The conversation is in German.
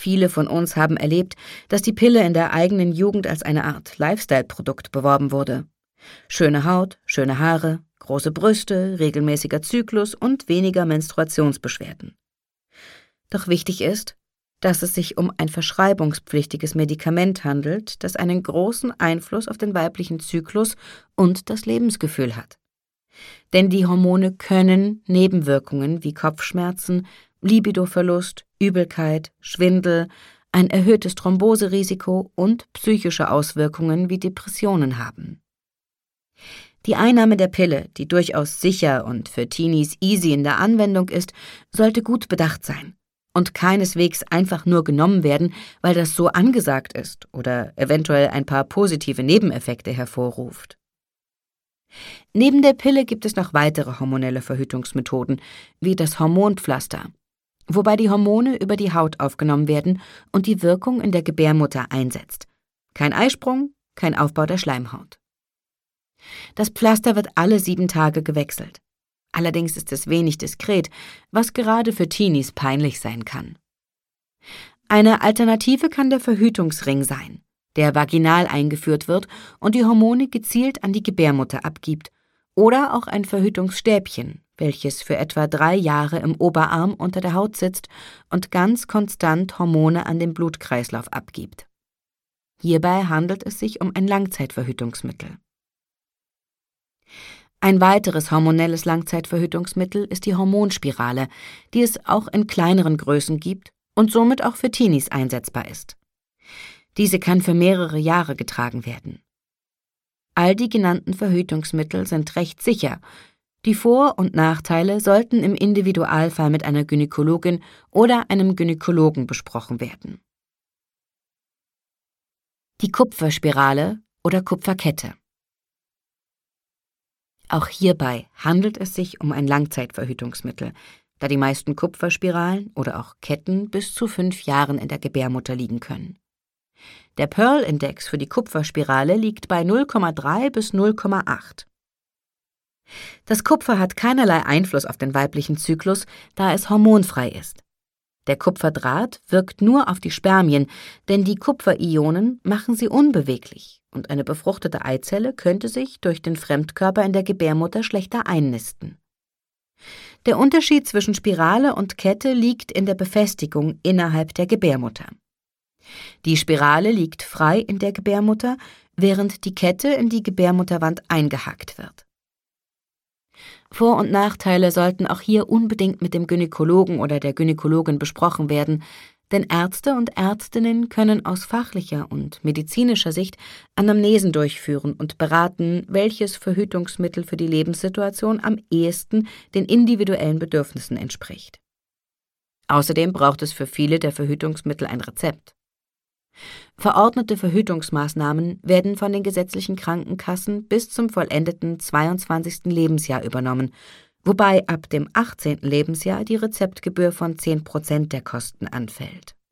Viele von uns haben erlebt, dass die Pille in der eigenen Jugend als eine Art Lifestyle-Produkt beworben wurde. Schöne Haut, schöne Haare, große Brüste, regelmäßiger Zyklus und weniger Menstruationsbeschwerden. Doch wichtig ist, dass es sich um ein verschreibungspflichtiges Medikament handelt, das einen großen Einfluss auf den weiblichen Zyklus und das Lebensgefühl hat. Denn die Hormone können Nebenwirkungen wie Kopfschmerzen, Libidoverlust, Übelkeit, Schwindel, ein erhöhtes Thromboserisiko und psychische Auswirkungen wie Depressionen haben. Die Einnahme der Pille, die durchaus sicher und für Teenies easy in der Anwendung ist, sollte gut bedacht sein und keineswegs einfach nur genommen werden, weil das so angesagt ist oder eventuell ein paar positive Nebeneffekte hervorruft. Neben der Pille gibt es noch weitere hormonelle Verhütungsmethoden, wie das Hormonpflaster, wobei die Hormone über die Haut aufgenommen werden und die Wirkung in der Gebärmutter einsetzt. Kein Eisprung, kein Aufbau der Schleimhaut. Das Pflaster wird alle 7 Tage gewechselt. Allerdings ist es wenig diskret, was gerade für Teenies peinlich sein kann. Eine Alternative kann der Verhütungsring sein, der vaginal eingeführt wird und die Hormone gezielt an die Gebärmutter abgibt, oder auch ein Verhütungsstäbchen, welches für etwa 3 Jahre im Oberarm unter der Haut sitzt und ganz konstant Hormone an den Blutkreislauf abgibt. Hierbei handelt es sich um ein Langzeitverhütungsmittel. Ein weiteres hormonelles Langzeitverhütungsmittel ist die Hormonspirale, die es auch in kleineren Größen gibt und somit auch für Teenies einsetzbar ist. Diese kann für mehrere Jahre getragen werden. All die genannten Verhütungsmittel sind recht sicher. Die Vor- und Nachteile sollten im Individualfall mit einer Gynäkologin oder einem Gynäkologen besprochen werden. Die Kupferspirale oder Kupferkette. Auch hierbei handelt es sich um ein Langzeitverhütungsmittel, da die meisten Kupferspiralen oder auch Ketten bis zu 5 Jahren in der Gebärmutter liegen können. Der Pearl-Index für die Kupferspirale liegt bei 0,3 bis 0,8. Das Kupfer hat keinerlei Einfluss auf den weiblichen Zyklus, da es hormonfrei ist. Der Kupferdraht wirkt nur auf die Spermien, denn die Kupferionen machen sie unbeweglich und eine befruchtete Eizelle könnte sich durch den Fremdkörper in der Gebärmutter schlechter einnisten. Der Unterschied zwischen Spirale und Kette liegt in der Befestigung innerhalb der Gebärmutter. Die Spirale liegt frei in der Gebärmutter, während die Kette in die Gebärmutterwand eingehakt wird. Vor- und Nachteile sollten auch hier unbedingt mit dem Gynäkologen oder der Gynäkologin besprochen werden, denn Ärzte und Ärztinnen können aus fachlicher und medizinischer Sicht Anamnesen durchführen und beraten, welches Verhütungsmittel für die Lebenssituation am ehesten den individuellen Bedürfnissen entspricht. Außerdem braucht es für viele der Verhütungsmittel ein Rezept. Verordnete Verhütungsmaßnahmen werden von den gesetzlichen Krankenkassen bis zum vollendeten 22. Lebensjahr übernommen, wobei ab dem 18. Lebensjahr die Rezeptgebühr von 10% der Kosten anfällt.